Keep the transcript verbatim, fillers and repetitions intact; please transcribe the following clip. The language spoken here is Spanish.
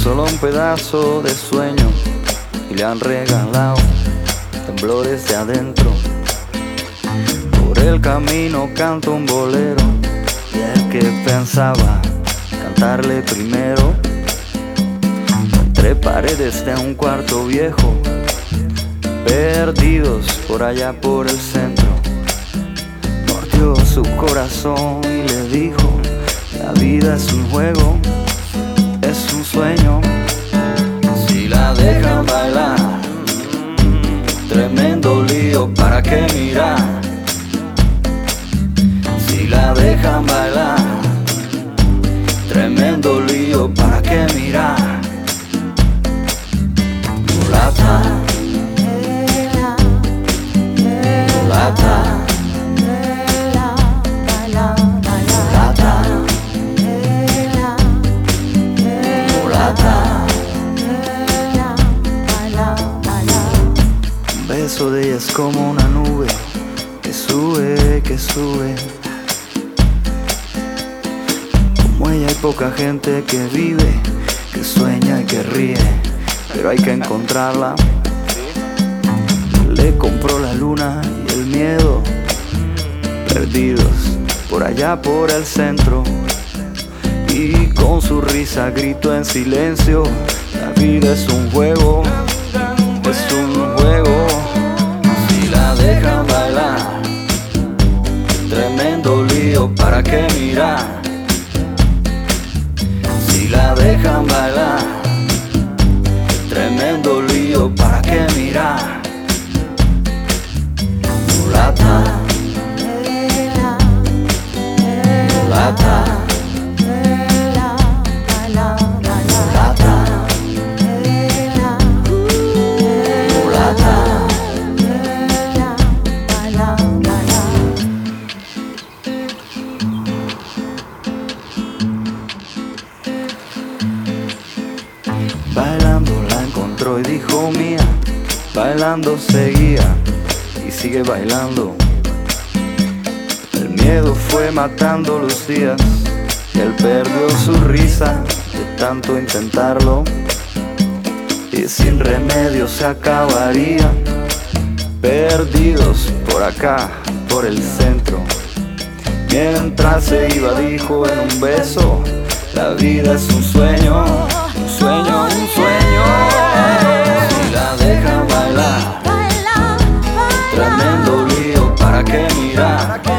solo un pedazo de sueño y le han regalado temblores de adentro. Por el camino canta un bolero y el que pensaba cantarle primero, entre paredes de un cuarto viejo, perdidos por allá por el centro, mordió su corazón y le dijo: la vida es un juego, es un sueño. Si la dejan bailar, tremendo lío, ¿para qué mirar? Si la dejan bailar, tremendo lío, ¿para qué mirar? Mulata, mulata, un beso de ella es como una nube que sube, que sube. Como ella hay poca gente que vive, que sueña y que ríe, pero hay que encontrarla. Le compró la luna y el miedo, perdidos por allá por el centro, y con su risa gritó en silencio: la vida es un juego, es un juego. Si la dejan bailar, tremendo lío, ¿para qué mirar? Si la dejan bailar, tremendo lío, ¿para qué mirar? Mulata, mulata, bailando la encontró y dijo: mía. Bailando seguía y sigue bailando. El miedo fue matando los días y él perdió su risa de tanto intentarlo, y sin remedio se acabaría. Perdidos por acá, por el centro, mientras se iba dijo en un beso: la vida es un sueño, un sueño, un sueño. Si la dejan bailar, tremendo lío, ¿para qué mirar?